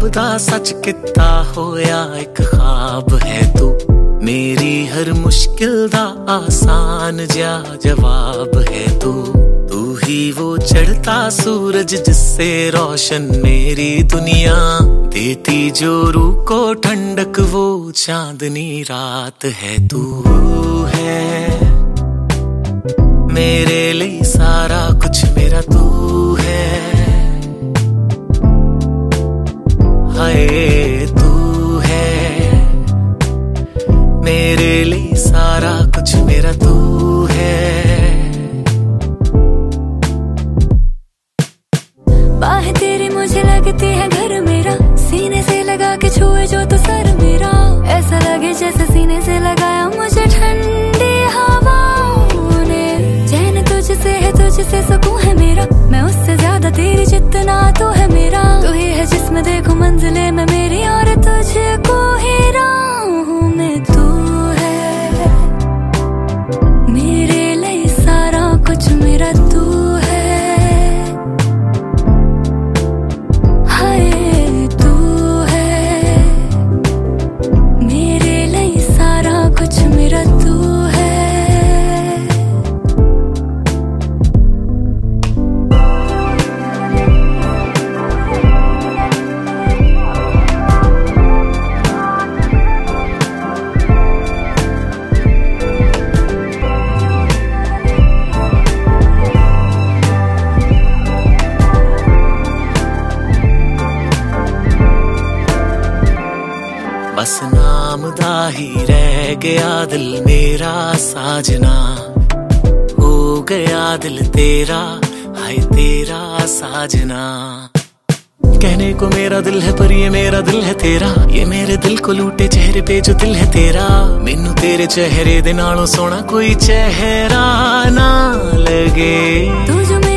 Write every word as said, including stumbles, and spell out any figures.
रब दा सच किता होया एक ख्वाब है तू, मेरी हर मुश्किल दा आसान जा जवाब है तू। तू ही वो चढ़ता सूरज जिससे रोशन मेरी दुनिया, देती जो रूह को ठंडक वो चांदनी रात है। तू है मेरे लिए सारा कुछ, मेरा तू है। हाय तू है मेरे लिए सारा कुछ, मेरा तू है। बाह तेरी मुझे लगती है घर मेरा, सीने से लगा के छुए जो तो सर मेरा, ऐसा लगे जैसे सीने से लगाया मुझे ठंडी हवाओं ने। चैन तुझसे है, तुझसे सुकून है मेरा, मैं उससे ज्यादा तेरी जितना तू है मेरा। तू ही है जिसमें देखो मंजिले में मेरी, और तुझको ही राहों में तू है। मेरे लिए सारा कुछ मेरा तू है। हाय तू है मेरे लिए सारा कुछ, मेरा तू है। बस नाम दा ही रह गया दिल मेरा साजना, हो गया दिल तेरा, हाय तेरा साजना। कहने को मेरा दिल है पर ये मेरा दिल है तेरा, ये मेरे दिल को लूटे चेहरे पे जो दिल है तेरा। मैनू तेरे चेहरे दे नालों सोना कोई चेहरा ना लगे। तू जो